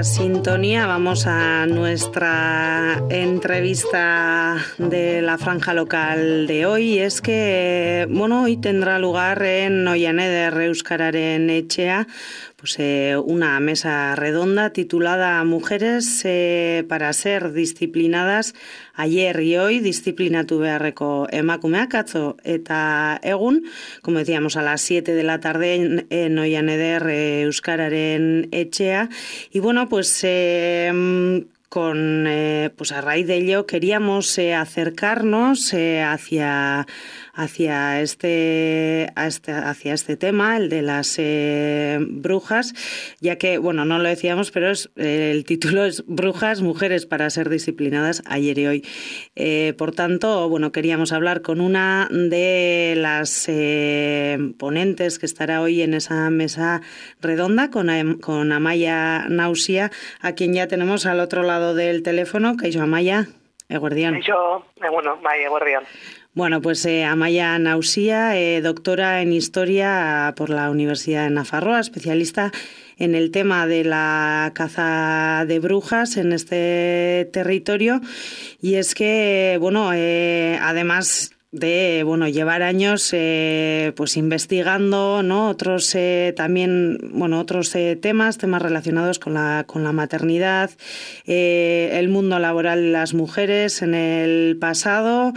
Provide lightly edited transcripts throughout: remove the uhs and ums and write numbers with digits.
sintonía vamos a nuestra entrevista de la franja local de hoy. Es que, hoy tendrá lugar en Oianeder Euskararen Etxea pues una mesa redonda titulada Mujeres para ser disciplinadas ayer y hoy, disciplinatu beharreko emakumeak atzo eta egun, como decíamos, a las 7 de la tarde en Oianeder Euskararen Etxea. Y bueno, pues pues a raíz de ello queríamos acercarnos hacia este tema, el de las brujas, ya que, no lo decíamos, pero el título es Brujas, mujeres para ser disciplinadas ayer y hoy. Por tanto, queríamos hablar con una de las ponentes que estará hoy en esa mesa redonda, con Amaia Nausía, a quien ya tenemos al otro lado del teléfono. Kaixo, Amaia, eguerdión. Kaixo, bai, eguerdión. Bueno, pues Amaia Nausía, doctora en Historia por la Universidad de Nafarroa, especialista en el tema de la caza de brujas en este territorio. Y es que, además de llevar años pues investigando, ¿no?, otros también otros temas relacionados con la maternidad, el mundo laboral de las mujeres en el pasado,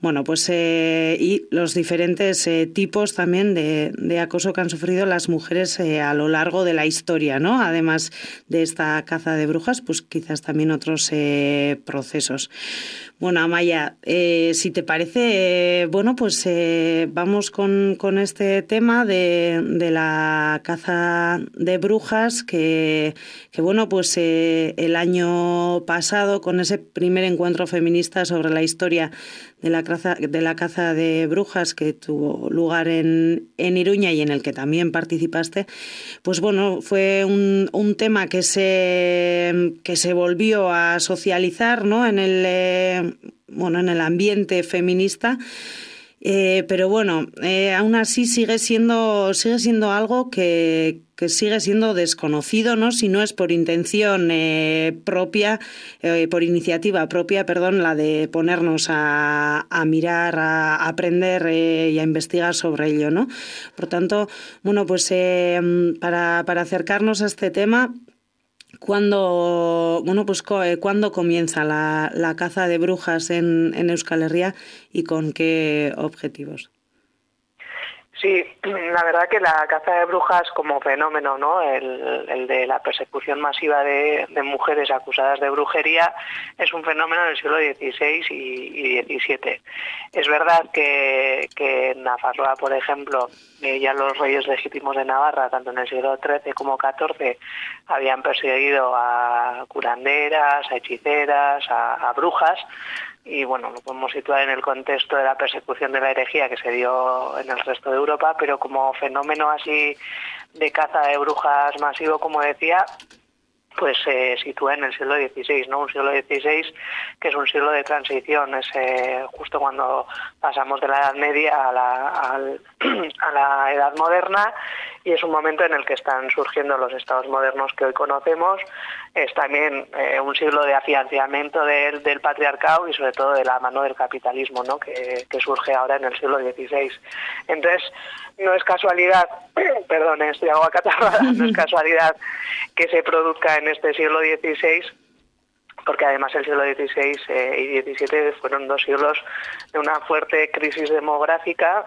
y los diferentes tipos también de acoso que han sufrido las mujeres a lo largo de la historia, ¿no? Además de esta caza de brujas, pues quizás también otros procesos. Bueno, Amaia, si te parece, vamos con este tema de la caza de brujas que el año pasado, con ese primer encuentro feminista sobre la historia de la caza de brujas que tuvo lugar en Iruña y en el que también participaste, fue un tema que se volvió a socializar, ¿no?, en el ambiente feminista. Pero aún así sigue siendo algo que sigue siendo desconocido, ¿no? Si no es por intención propia, por iniciativa propia, la de ponernos a mirar, a aprender y a investigar sobre ello, ¿no? Por tanto, para acercarnos a este tema, ¿cuándo comienza la caza de brujas en Euskal Herria y con qué objetivos? Sí, la verdad que la caza de brujas como fenómeno, ¿no?, el de la persecución masiva de mujeres acusadas de brujería, es un fenómeno del siglo XVI y XVII. Es verdad que en Nafarroa, por ejemplo, ya los reyes legítimos de Navarra, tanto en el siglo XIII como XIV, habían perseguido a curanderas, a hechiceras, a brujas. Y lo podemos situar en el contexto de la persecución de la herejía que se dio en el resto de Europa, pero como fenómeno así de caza de brujas masivo, como decía, pues se sitúa en el siglo XVI, ¿no? Un siglo XVI que es un siglo de transición, es justo cuando pasamos de la Edad Media a la Edad Moderna, y es un momento en el que están surgiendo los estados modernos que hoy conocemos. Es también un siglo de afianzamiento del patriarcado y sobre todo de la mano del capitalismo, ¿no?, que surge ahora en el siglo XVI. Entonces, no es casualidad, perdón, estoy agua catarrada, no es casualidad que se produzca en este siglo XVI, porque además el siglo XVI y XVII fueron dos siglos de una fuerte crisis demográfica,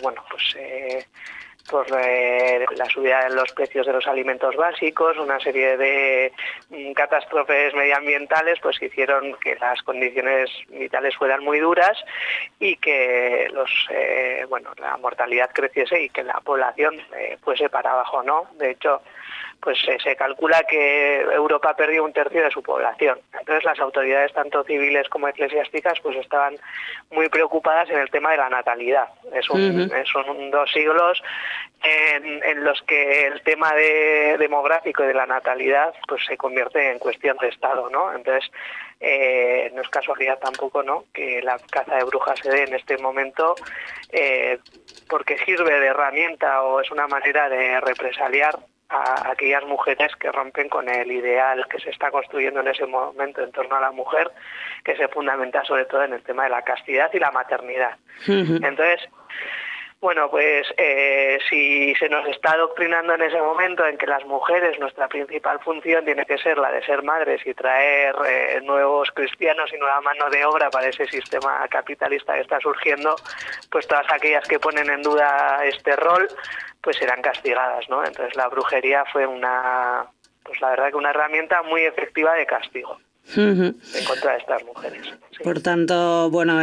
por la subida de los precios de los alimentos básicos, una serie de catástrofes medioambientales pues hicieron que las condiciones vitales fueran muy duras y que la mortalidad creciese y que la población fuese para abajo, ¿no? De hecho, pues se calcula que Europa perdió un tercio de su población. Entonces las autoridades, tanto civiles como eclesiásticas, pues estaban muy preocupadas en el tema de la natalidad. Son dos siglos en los que el tema demográfico y de la natalidad pues se convierte en cuestión de Estado, ¿no? Entonces no es casualidad tampoco, ¿no?, que la caza de brujas se dé en este momento, porque sirve de herramienta o es una manera de represaliar a aquellas mujeres que rompen con el ideal que se está construyendo en ese momento en torno a la mujer, que se fundamenta sobre todo en el tema de la castidad y la maternidad. Entonces, bueno, pues si se nos está adoctrinando en ese momento en que las mujeres, nuestra principal función tiene que ser la de ser madres y traer nuevos cristianos y nueva mano de obra para ese sistema capitalista que está surgiendo, pues todas aquellas que ponen en duda este rol, pues serán castigadas, ¿no? Entonces la brujería fue pues la verdad que una herramienta muy efectiva de castigo en contra de estas mujeres. Sí. Por tanto, bueno,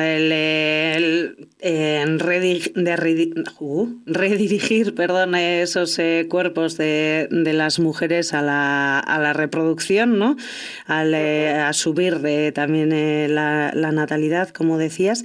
redirigir, esos cuerpos de las mujeres a la reproducción, ¿no? A subir también la natalidad, como decías,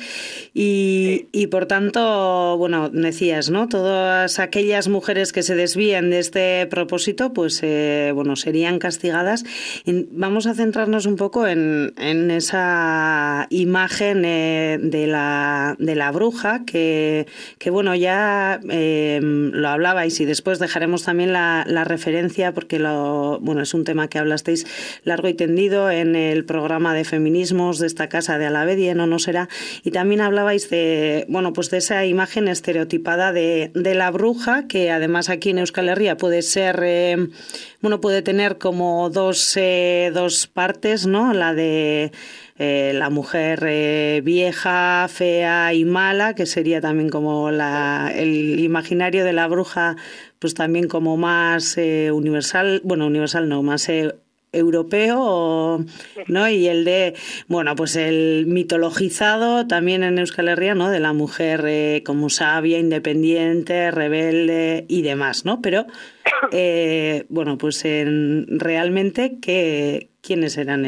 y por tanto, bueno, decías, ¿no? Todas aquellas mujeres que se desvían de este propósito, pues, bueno, serían castigadas. Vamos a centrarnos un poco en esa imagen de la bruja que bueno, ya lo hablabais, y después dejaremos también la referencia, porque bueno, es un tema que hablasteis largo y tendido en el programa de feminismos de esta casa de Alavedi, No Será, y también hablabais de, bueno, pues de esa imagen estereotipada de la bruja, que además aquí en Euskal Herria puede ser, bueno, puede tener como dos partes, ¿no? La de la mujer vieja, fea y mala, que sería también como el imaginario de la bruja, pues también como más universal, bueno, universal no, más europeo, ¿no? Y el de, bueno, pues el mitologizado también en Euskal Herria, ¿no? De la mujer como sabia, independiente, rebelde y demás, ¿no? Pero, bueno, pues realmente, ¿quiénes eran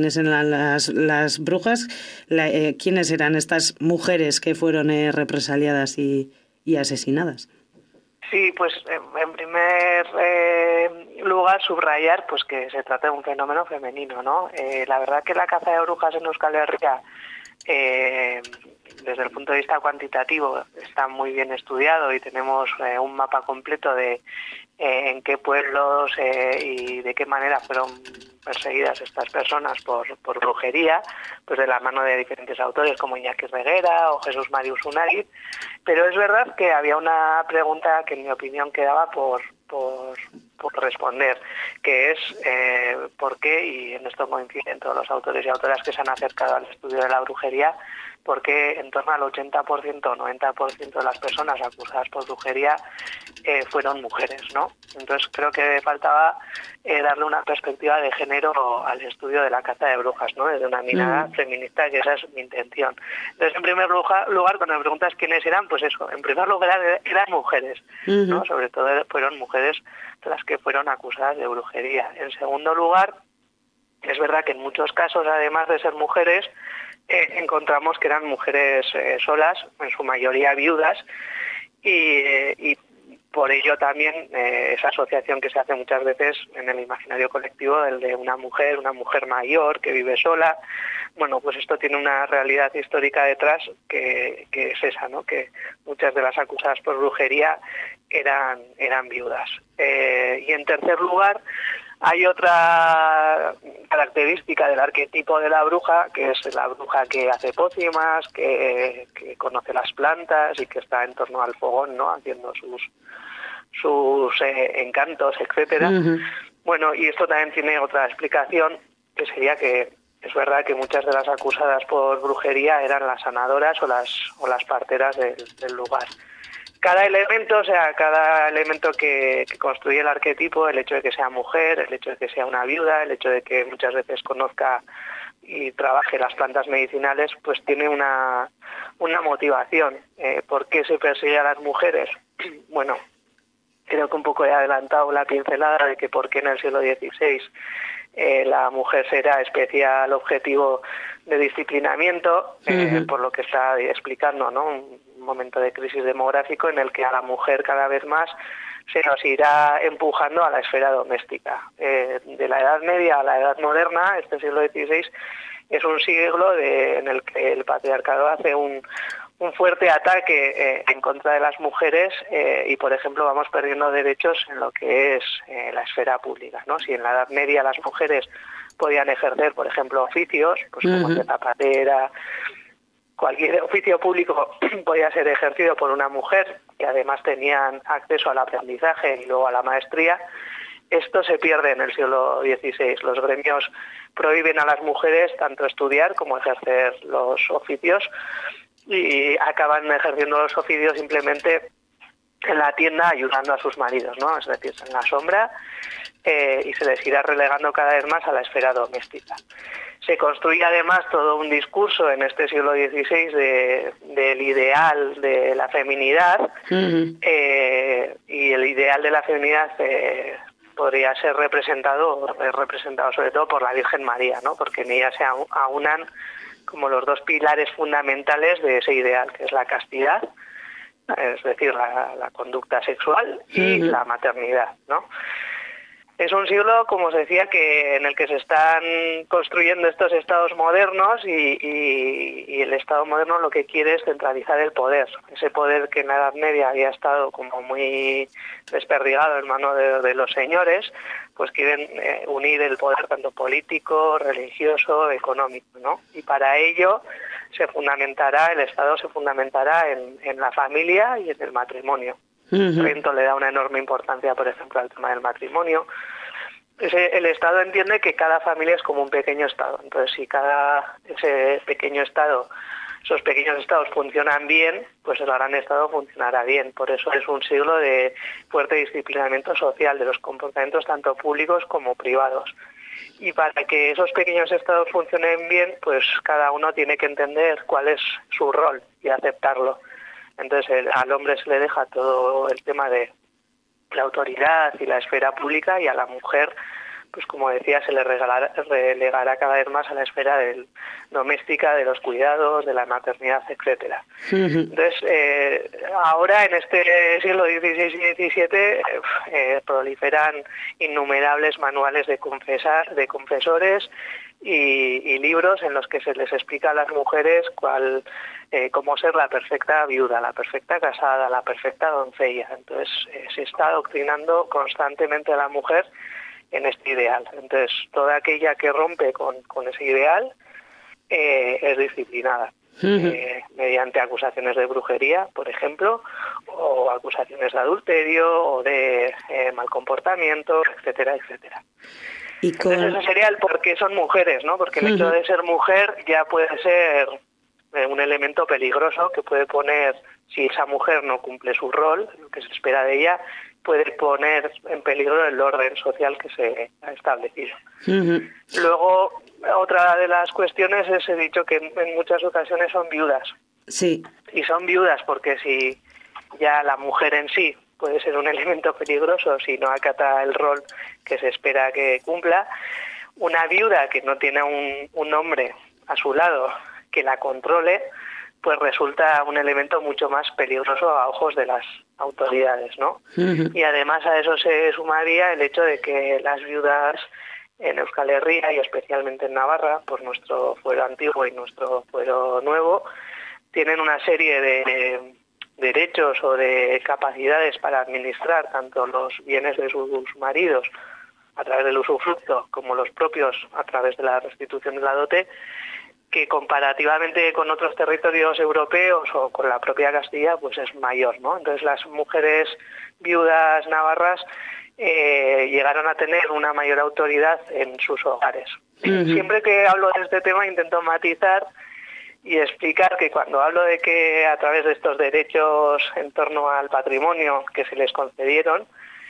las brujas? ¿Quiénes eran estas mujeres que fueron represaliadas y asesinadas? Sí, pues en primer lugar subrayar pues que se trata de un fenómeno femenino, ¿no? La verdad que la caza de brujas en Euskal Herria, desde el punto de vista cuantitativo, está muy bien estudiado y tenemos un mapa completo de en qué pueblos y de qué manera fueron perseguidas estas personas por brujería, pues de la mano de diferentes autores como Iñaki Reguera o Jesús Marius Unagui. Pero es verdad que había una pregunta que en mi opinión quedaba por responder, que es por qué, y en esto coinciden todos los autores y autoras que se han acercado al estudio de la brujería, por qué en torno al 80% o 90% de las personas acusadas por brujería fueron mujeres, ¿no? Entonces creo que faltaba darle una perspectiva de género al estudio de la caza de brujas, ¿no? Desde una mirada feminista, que esa es mi intención. Entonces, en primer lugar, cuando me preguntas quiénes eran, pues eso, en primer lugar eran mujeres, ¿no? Sobre todo fueron mujeres las que fueron acusadas de brujería. En segundo lugar, es verdad que en muchos casos, además de ser mujeres, encontramos que eran mujeres solas, en su mayoría viudas, y por ello también esa asociación que se hace muchas veces en el imaginario colectivo, el de una mujer mayor que vive sola. Bueno, pues esto tiene una realidad histórica detrás que es esa, ¿no? Que muchas de las acusadas por brujería eran viudas. Y en tercer lugar, hay otra característica del arquetipo de la bruja, que es la bruja que hace pócimas, que conoce las plantas y que está en torno al fogón, ¿no? Haciendo sus encantos, etcétera. Bueno, y esto también tiene otra explicación, que sería que es verdad que muchas de las acusadas por brujería eran las sanadoras o las parteras del lugar. Cada elemento que construye el arquetipo, el hecho de que sea mujer, el hecho de que sea una viuda, el hecho de que muchas veces conozca y trabaje las plantas medicinales, pues tiene una motivación. ¿Por qué se persigue a las mujeres? Bueno, creo que un poco he adelantado la pincelada de que por qué en el siglo XVI la mujer será especial objetivo de disciplinamiento, por lo que está explicando, ¿no? Un momento de crisis demográfico en el que a la mujer cada vez más se nos irá empujando a la esfera doméstica. De la Edad Media a la Edad Moderna, este siglo XVI es un siglo en el que el patriarcado hace un un fuerte ataque en contra de las mujeres y, por ejemplo, vamos perdiendo derechos en lo que es la esfera pública, ¿no? Si en la Edad Media las mujeres podían ejercer, por ejemplo, oficios, pues como de zapatera, cualquier oficio público podía ser ejercido por una mujer, que además tenían acceso al aprendizaje y luego a la maestría. Esto se pierde en el siglo XVI. Los gremios prohíben a las mujeres tanto estudiar como ejercer los oficios y acaban ejerciendo los oficios simplemente en la tienda ayudando a sus maridos, ¿no? Es decir, en la sombra, y se les irá relegando cada vez más a la esfera doméstica. Se construye además todo un discurso en este siglo XVI del ideal de la feminidad, y el ideal de la feminidad podría ser representado sobre todo por la Virgen María, ¿no? Porque en ella se aunan como los dos pilares fundamentales de ese ideal, que es la castidad, es decir, la conducta sexual y la maternidad, ¿no? Es un siglo, como os decía, en el que se están construyendo estos estados modernos y el estado moderno lo que quiere es centralizar el poder. Ese poder que en la Edad Media había estado como muy desperdigado en manos de los señores, pues quieren unir el poder tanto político, religioso, económico, ¿no? Y para ello el Estado se fundamentará en la familia y en el matrimonio. Rento le da una enorme importancia, por ejemplo, al tema del matrimonio. El Estado entiende que cada familia es como un pequeño Estado. Entonces, si esos pequeños estados funcionan bien, pues el gran Estado funcionará bien. Por eso es un siglo de fuerte disciplinamiento social de los comportamientos tanto públicos como privados. Y para que esos pequeños estados funcionen bien, pues cada uno tiene que entender cuál es su rol y aceptarlo. Entonces al hombre se le deja todo el tema de la autoridad y la esfera pública, y a la mujer, pues como decía, se le relegará cada vez más a la esfera doméstica, de los cuidados, de la maternidad, etcétera. Entonces, ahora en este siglo XVI y XVII proliferan innumerables manuales de confesores y libros en los que se les explica a las mujeres cómo ser la perfecta viuda, la perfecta casada, la perfecta doncella. Entonces se está adoctrinando constantemente a la mujer en este ideal. Entonces toda aquella que rompe con ese ideal es disciplinada mediante acusaciones de brujería, por ejemplo, o acusaciones de adulterio o de mal comportamiento, etcétera, etcétera. Entonces eso sería el por qué son mujeres, ¿no? Porque el hecho de ser mujer ya puede ser un elemento peligroso que puede poner, si esa mujer no cumple su rol, lo que se espera de ella, puede poner en peligro el orden social que se ha establecido. Luego, otra de las cuestiones es, he dicho que en muchas ocasiones son viudas. Sí. Y son viudas porque si ya la mujer en sí puede ser un elemento peligroso si no acata el rol que se espera que cumpla, una viuda que no tiene un hombre a su lado que la controle, pues resulta un elemento mucho más peligroso a ojos de las autoridades, ¿no? Y además a eso se sumaría el hecho de que las viudas en Euskal Herria y especialmente en Navarra, por nuestro fuero antiguo y nuestro fuero nuevo, tienen una serie de derechos o de capacidades para administrar tanto los bienes de sus maridos a través del usufructo como los propios a través de la restitución de la dote, que comparativamente con otros territorios europeos o con la propia Castilla, pues es mayor, ¿no? Entonces las mujeres viudas navarras llegaron a tener una mayor autoridad en sus hogares. Siempre que hablo de este tema intento matizar y explicar que cuando hablo de que a través de estos derechos en torno al patrimonio que se les concedieron,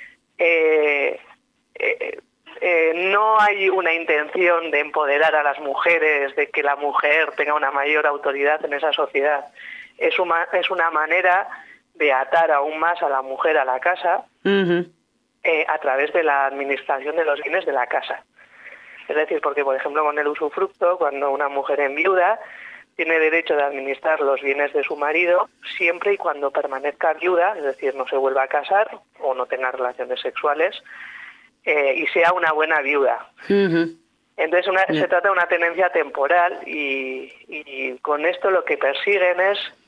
no hay una intención de empoderar a las mujeres, de que la mujer tenga una mayor autoridad en esa sociedad. Es una manera de atar aún más a la mujer a la casa a través de la administración de los bienes de la casa. Es decir, porque por ejemplo con el usufructo, cuando una mujer enviuda, tiene derecho de administrar los bienes de su marido siempre y cuando permanezca viuda, es decir, no se vuelva a casar o no tenga relaciones sexuales, y sea una buena viuda. Entonces se trata de una tenencia temporal y con esto lo que persiguen es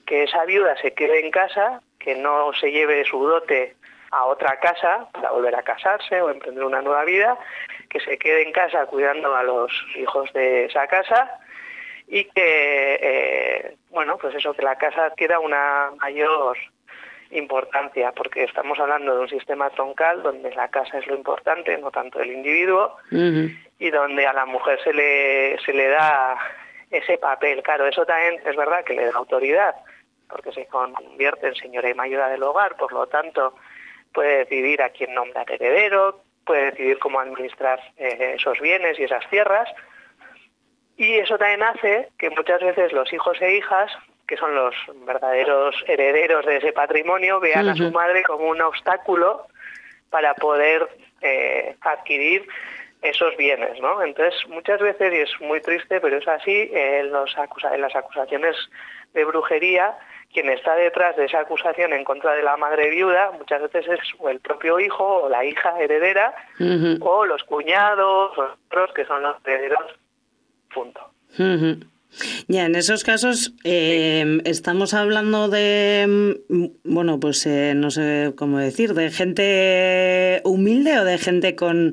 que esa viuda se quede en casa, que no se lleve su dote a otra casa para volver a casarse o emprender una nueva vida, que se quede en casa cuidando a los hijos de esa casa y que, pues eso, que la casa adquiera una mayor importancia, porque estamos hablando de un sistema troncal donde la casa es lo importante, no tanto el individuo, y donde a la mujer se le da ese papel. Claro, eso también es verdad que le da autoridad, porque se convierte en señora y mayora del hogar, por lo tanto puede decidir a quién nombrar heredero, puede decidir cómo administrar esos bienes y esas tierras, y eso también hace que muchas veces los hijos e hijas, que son los verdaderos herederos de ese patrimonio, vean a su madre como un obstáculo para poder adquirir esos bienes, ¿no? Entonces, muchas veces, y es muy triste, pero es así, en las acusaciones de brujería, quien está detrás de esa acusación en contra de la madre viuda, muchas veces es o el propio hijo o la hija heredera, o los cuñados, o otros que son los herederos, punto. Ya, en esos casos estamos hablando de, no sé cómo decir, de gente humilde o de gente con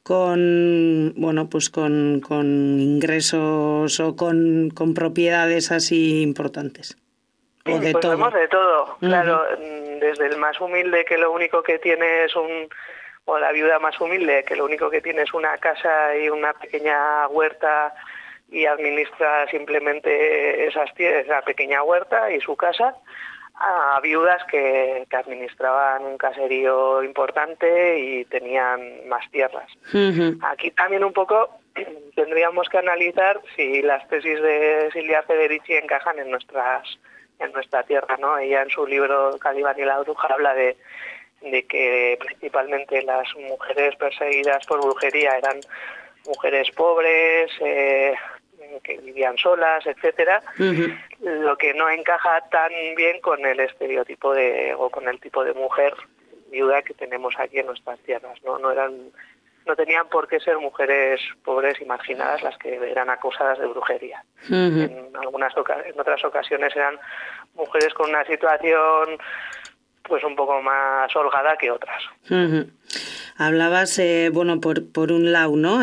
ingresos o con propiedades así importantes. O de pues todo. Vemos de todo, claro, desde el más humilde que lo único que tiene es o la viuda más humilde que lo único que tiene es una casa y una pequeña huerta y administra simplemente esa pequeña huerta y su casa, a viudas que administraban un caserío importante y tenían más tierras. Aquí también un poco tendríamos que analizar si las tesis de Silvia Federici encajan en nuestra tierra, ¿no? Ella en su libro Calibán y la bruja habla de que principalmente las mujeres perseguidas por brujería eran mujeres pobres, que vivían solas, etcétera, lo que no encaja tan bien con el estereotipo o con el tipo de mujer viuda que tenemos aquí en nuestras tierras, no tenían por qué ser mujeres pobres y marginadas las que eran acusadas de brujería. En otras ocasiones eran mujeres con una situación pues un poco más holgada que otras. Hablabas, por un lado, ¿no?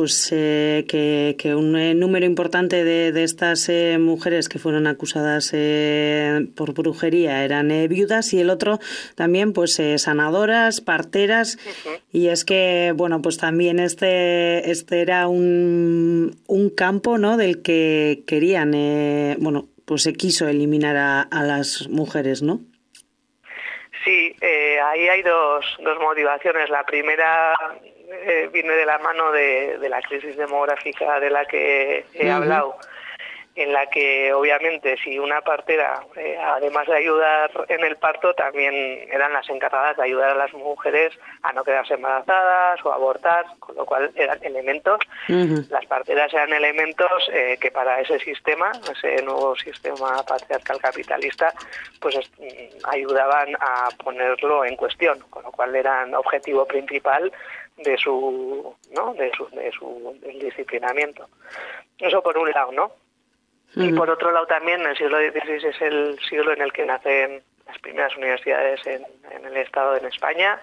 Que un número importante de estas mujeres que fueron acusadas por brujería eran viudas, y el otro también, sanadoras, parteras, y es que, también este era un campo, ¿no? Del que querían, se quiso eliminar a las mujeres, ¿no? Sí, ahí hay dos motivaciones. La primera viene de la mano de la crisis demográfica de la que he hablado, en la que obviamente si una partera, además de ayudar en el parto, también eran las encargadas de ayudar a las mujeres a no quedarse embarazadas o abortar, con lo cual eran elementos, las parteras eran elementos que para ese nuevo sistema patriarcal capitalista, ayudaban a ponerlo en cuestión, con lo cual eran objetivo principal del disciplinamiento. Eso por un lado, ¿no? Y por otro lado también el siglo XVI es el siglo en el que nacen las primeras universidades en el Estado en España.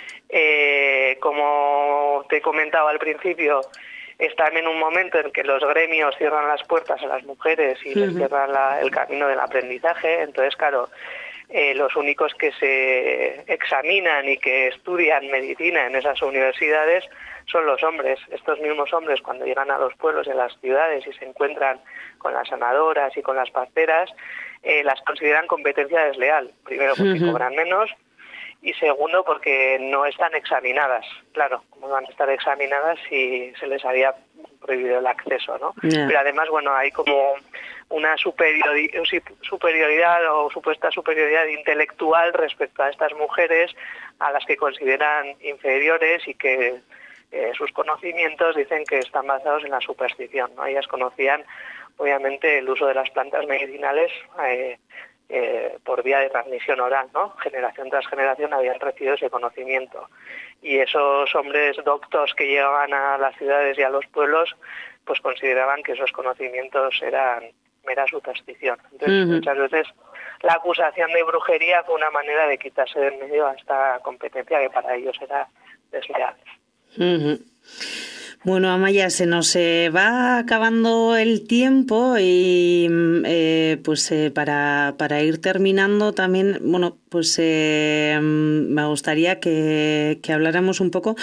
Como te he comentado al principio, es también un momento en que los gremios cierran las puertas a las mujeres y les cierran el camino del aprendizaje. Entonces, claro, los únicos que se examinan y que estudian medicina en esas universidades son los hombres. Estos mismos hombres, cuando llegan a los pueblos y a las ciudades y se encuentran con las sanadoras y con las parteras, las consideran competencia desleal. Primero, porque cobran menos, y segundo, porque no están examinadas. Claro, ¿cómo van a estar examinadas si se les había prohibido el acceso, ¿no? Pero además, hay como una superioridad o supuesta superioridad intelectual respecto a estas mujeres a las que consideran inferiores y que sus conocimientos dicen que están basados en la superstición, ¿no? Ellas conocían, obviamente, el uso de las plantas medicinales por vía de transmisión oral, ¿no? Generación tras generación habían recibido ese conocimiento. Y esos hombres doctos que llegaban a las ciudades y a los pueblos, consideraban que esos conocimientos eran mera superstición. Entonces, muchas veces la acusación de brujería fue una manera de quitarse de en medio a esta competencia que para ellos era desleal. Uh-huh. Bueno, Amaya, se nos va acabando el tiempo y para ir terminando también, me gustaría que habláramos un poco,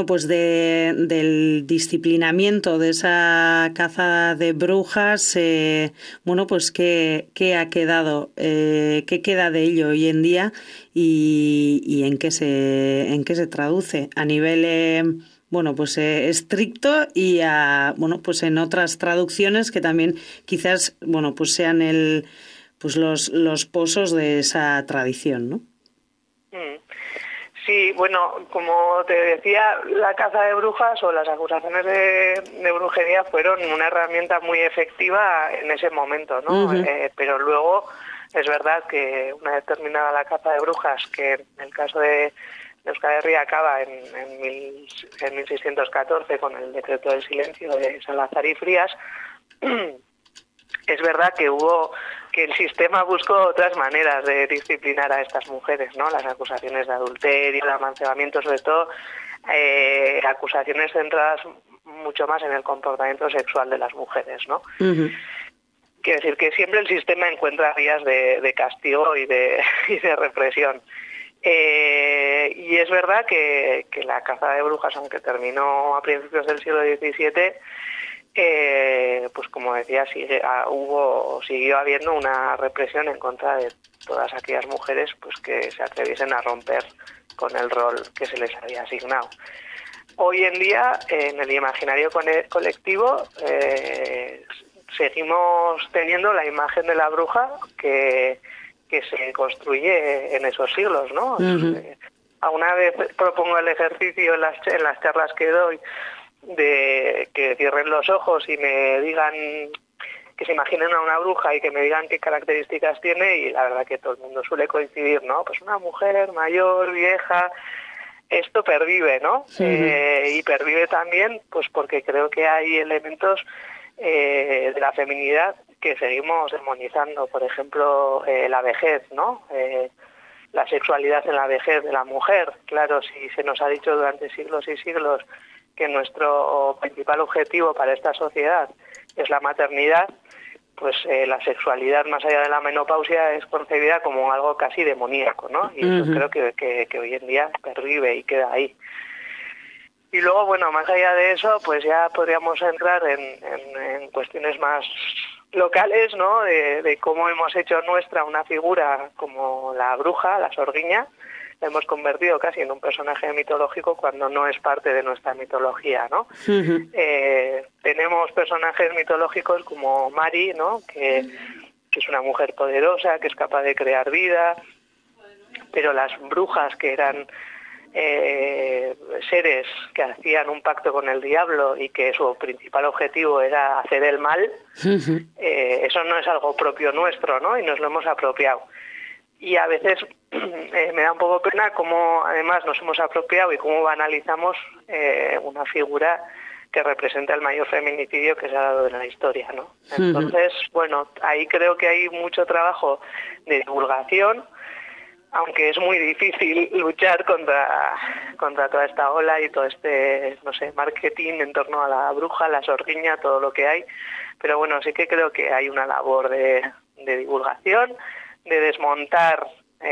del disciplinamiento de esa caza de brujas, ¿qué ha quedado, qué queda de ello hoy en día y en qué se traduce a nivel estricto y en otras traducciones que también quizás sean los pozos de esa tradición, ¿no? Sí, bueno, como te decía, la caza de brujas o las acusaciones de brujería fueron una herramienta muy efectiva en ese momento, ¿no? Uh-huh. Pero luego es verdad que una vez terminada la caza de brujas, que en el caso de Euskal Herria acaba en 1614 con el decreto del silencio de Salazar y Frías, es verdad que el sistema buscó otras maneras de disciplinar a estas mujeres, ¿no? Las acusaciones de adulterio, de amancebamiento, sobre todo acusaciones centradas mucho más en el comportamiento sexual de las mujeres, ¿no? Uh-huh. Quiero decir que siempre el sistema encuentra vías de castigo y de represión. Y es verdad que la caza de brujas, aunque terminó a principios del siglo XVII, pues como decía, siguió habiendo una represión en contra de todas aquellas mujeres pues que se atreviesen a romper con el rol que se les había asignado. Hoy en día, en el imaginario colectivo, seguimos teniendo la imagen de la bruja que se construye en esos siglos, ¿no? Uh-huh. Alguna vez propongo el ejercicio en las charlas que doy de que cierren los ojos y me digan, que se imaginen a una bruja y que me digan qué características tiene, y la verdad que todo el mundo suele coincidir, ¿no? Pues una mujer mayor, vieja, esto pervive, ¿no? Uh-huh. Y pervive también pues porque creo que hay elementos de la feminidad que seguimos demonizando, por ejemplo, la vejez, ¿no? La sexualidad en la vejez de la mujer. Claro, si se nos ha dicho durante siglos y siglos que nuestro principal objetivo para esta sociedad es la maternidad, pues la sexualidad más allá de la menopausia es concebida como algo casi demoníaco, ¿no? Y eso uh-huh. creo que hoy en día pervive y queda ahí. Y luego, bueno, más allá de eso, pues ya podríamos entrar en cuestiones más locales, ¿no? De cómo hemos hecho nuestra una figura como la bruja, la sorguiña. La hemos convertido casi en un personaje mitológico cuando no es parte de nuestra mitología, ¿no? Uh-huh. Tenemos personajes mitológicos como Mari, ¿no? Que es una mujer poderosa, que es capaz de crear vida, pero las brujas, que eran seres que hacían un pacto con el diablo y que su principal objetivo era hacer el mal, uh-huh. Eso no es algo propio nuestro, ¿no? Y nos lo hemos apropiado. Y a veces me da un poco pena cómo además nos hemos apropiado y cómo banalizamos una figura que representa el mayor feminicidio que se ha dado en la historia, ¿no? Uh-huh. Entonces, bueno, ahí creo que hay mucho trabajo de divulgación, aunque es muy difícil luchar contra toda esta ola y todo este, no sé, marketing en torno a la bruja, la sorguiña, todo lo que hay. Pero bueno, sí que creo que hay una labor de divulgación, de desmontar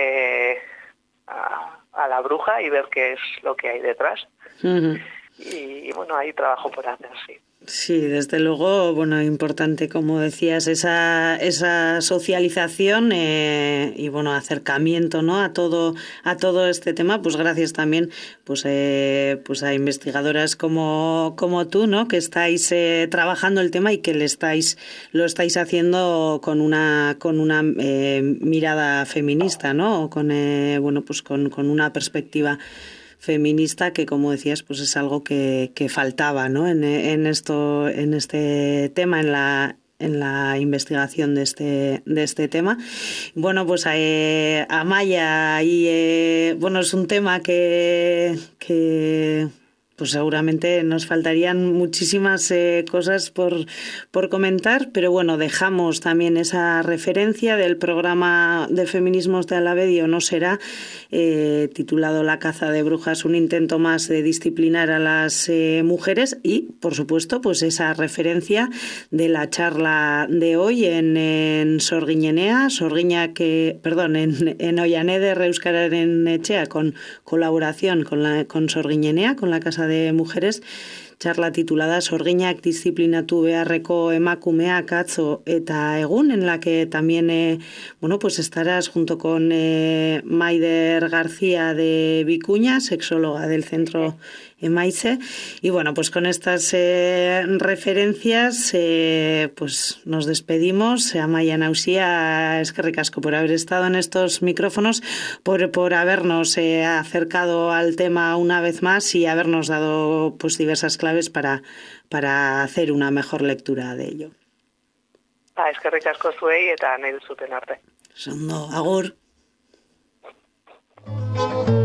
a la bruja y ver qué es lo que hay detrás. Uh-huh. Y bueno, hay trabajo por hacer, sí. Sí, desde luego, bueno, importante, como decías, esa socialización y bueno, acercamiento, ¿no? a todo este tema, pues gracias también pues a investigadoras como tú, ¿no? Que estáis trabajando el tema y que lo estáis haciendo con una mirada feminista, ¿no? Con una perspectiva feminista que, como decías, pues es algo que faltaba, ¿no? en este tema, en la investigación de este tema. Bueno, pues Amaya, y es un tema que pues seguramente nos faltarían muchísimas cosas por comentar, pero bueno, dejamos también esa referencia del programa de feminismos de Alabedio No Será, titulado La caza de brujas, un intento más de disciplinar a las mujeres, y por supuesto pues esa referencia de la charla de hoy en Sorgiñenea, en Oianeder Euskararen Etxea, con colaboración con Sorgiñenea, con la Casa de Mujeres, charla titulada Sorgiñak disiplinatu beharreko emakumeak atzo eta egun, en la que también pues estarás junto con Maider García de Vicuña, sexóloga del Centro Emaize. Y bueno, pues con estas referencias pues nos despedimos. Amaia Nausía, eskerrik asko por haber estado en estos micrófonos, por habernos acercado al tema una vez más y habernos dado pues diversas claves para hacer una mejor lectura de ello. Eskerrik asko zuei eta nahi duzuten arte. Ondo, agur.